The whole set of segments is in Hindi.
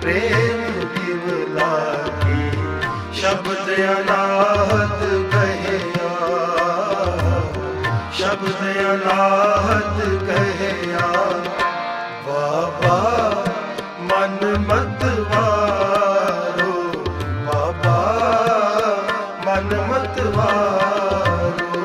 प्रेम दिवलागी, शब्द अनाहत कहिया, शब्द अनाहत कहिया। बाबा मन मत वारो, बाबा मन मत वारो।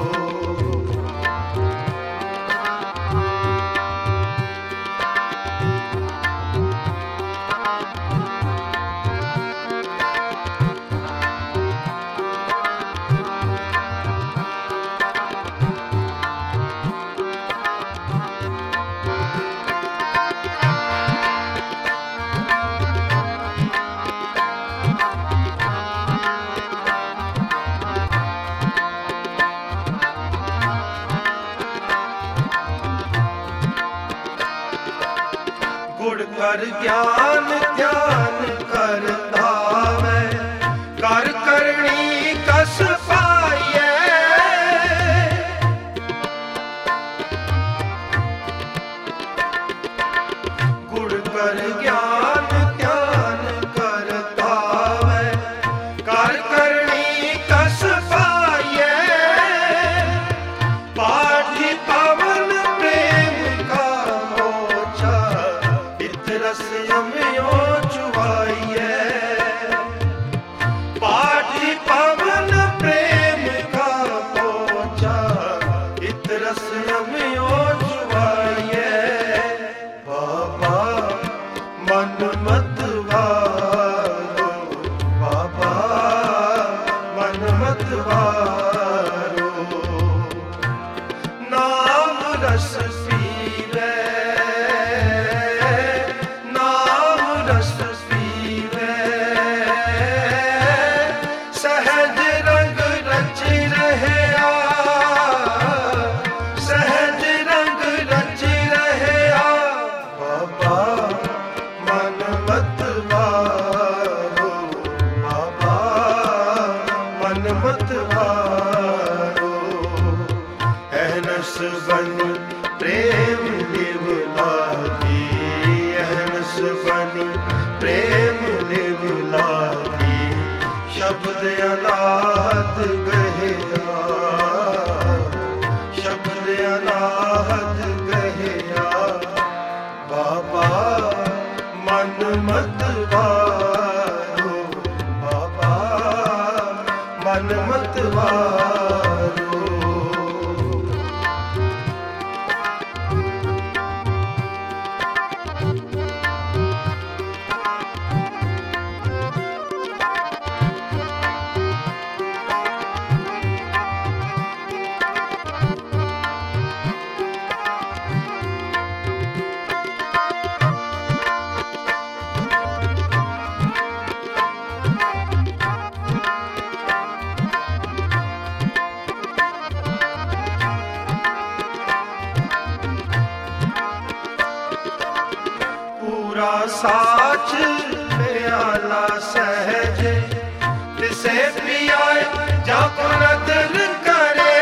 गुण कर ज्ञान ध्यान करता मैं, कर करनी कस पाइए। गुण कर ज्ञान ध्यान करता मैं, कर करनी कस पाइए। पाठी पवन प्रेम का मोचा, रस यम्यो चुवाइए। पाठी पवन प्रेम का पोचा, इत रस यम्यो चुवाइए। बाबा मन मत वारो, बाबा मन मत वारो। नाम रस पीवे, सहज रंग रच रहया, सहज रंग रच रहया। बाबा मन मत वारो, बाबा मन मत वारो। अहनस बनी प्रेम दिवलागी, अहनस बनी प्रेम दिवलागी। शब्द अनाहत कहिया, शब्द अनाहत कहिया। बाबा मन मत वारो, बाबा मन मत वारो। पूरा साच प्याला सहज, तिसे पियाए जाको नदर करे।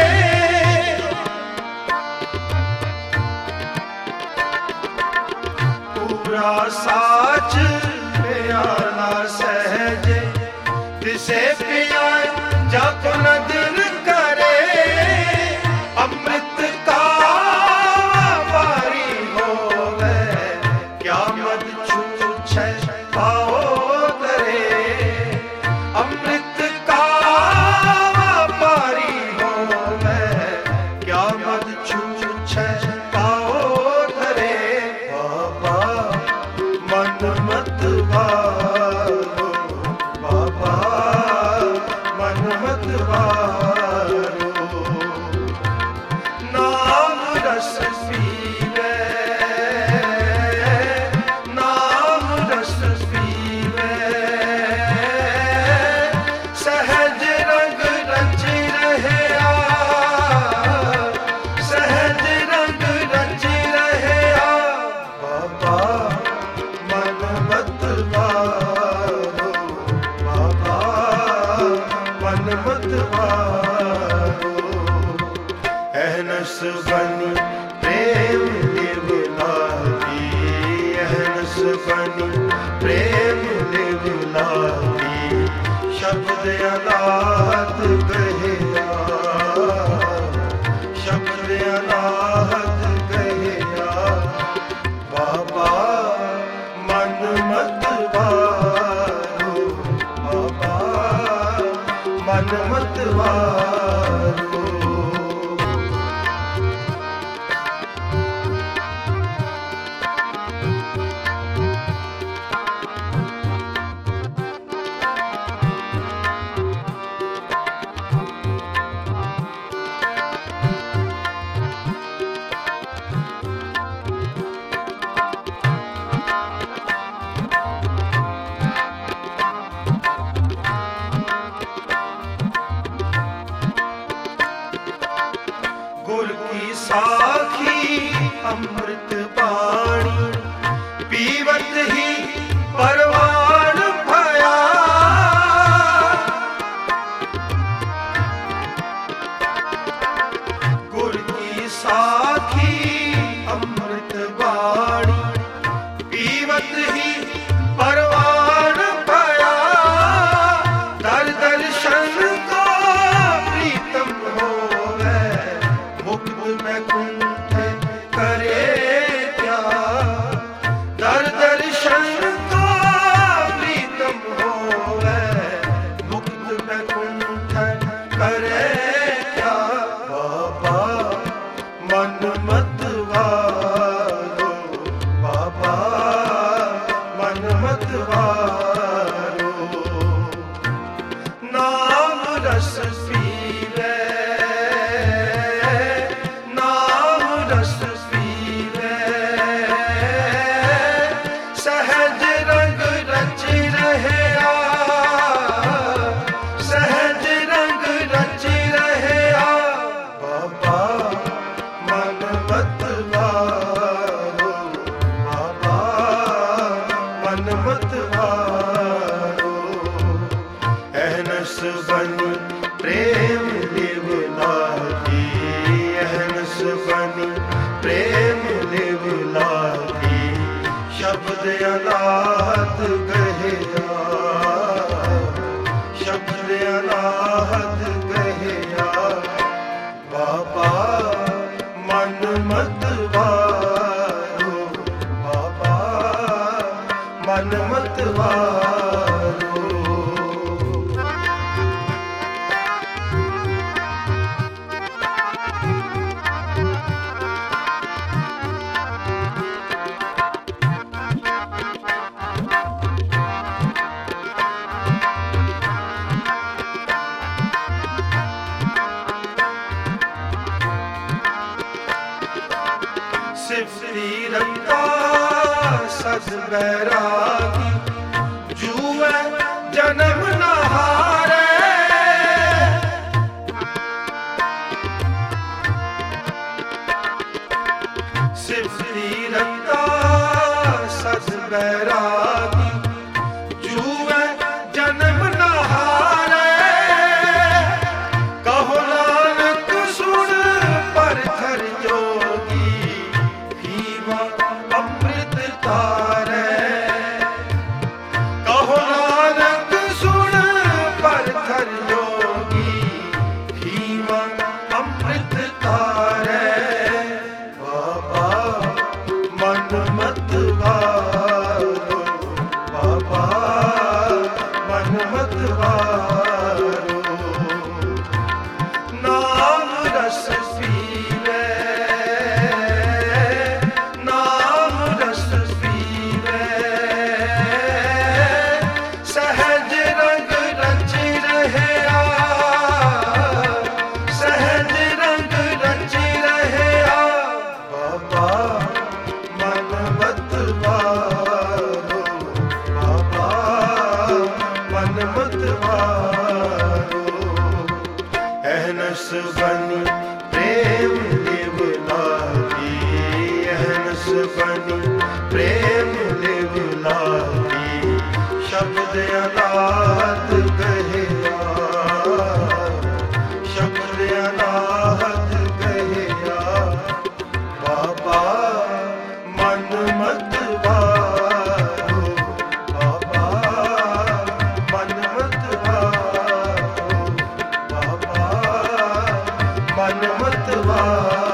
पूरा साच प्याला सहज, तिसे पियाए जाको नदर करे। अमृत का वारी होवे, क्या मद छूछे पाओ करे। अमृत का वारी होवे, क्या मद छूछे पाओ करे। बाबा मन मत वारो, बाबा मन मत वारो। नाम रस पीवे, नाम रस पीवे। सहज रंग रच रहया, सहज रंग रच रहया। बाबा मन मत वारो, बाबा मन मत वारो। अहनस बनी प्रेम दिवलागी, अहनस बनी अमृत पानी पीवत ही परवान भया। गुर की साखी अमृत वाणी पीवत ही परवान भया। दर दर्शन को प्रीतम होवे मुक्त में कुंठ करे क्या। दर दर्शन को प्रीतम होवे मुक्त में कुंठ करे क्या। बाबा मन मत वारो, बाबा मन मत वारो। नाम रस पीवे, नाम रस पीवे। सहज रंग रच रहया, सहज रंग रच रहया। बाबा मन मत वारो, बाबा मन मत वारो। अहनस बनी प्रेम लिव लागी, अहनस बनी प्रेम लिव लागी। शब्द अनाहत गहिया, शब्द अनाहत गहिया। बाबा मन मत वारो, बाबा मन मत वारो। सिफती रत्ता सद बैरागी जुए जन्म न हारे। सिफती रत्ता सद बैरागी जुए जन्म न हारे। कहो नानक सुन परथर जोगी भीमा अमृत तारे। कहो नानक सुन परथर जोगी भीमा अमृत तारे। बाबा मन मत वारो, बाबा मन मत वारो। नाम रस पीवे, नाम रस पीवे। सहज रंग रच रहया, सहज रंग रच रहया। बाबा मन मत वारो, बाबा मन मत वारो। अहनस बनी प्रेम लिव लागी, अहनस बनी प्रेम लिव लागी। शब्द अनाहत गहिया, शब्द अनाहत गहिया। बाबा मन मत वारो, बाबा मन मत वारो, बाबा मन मत वारो।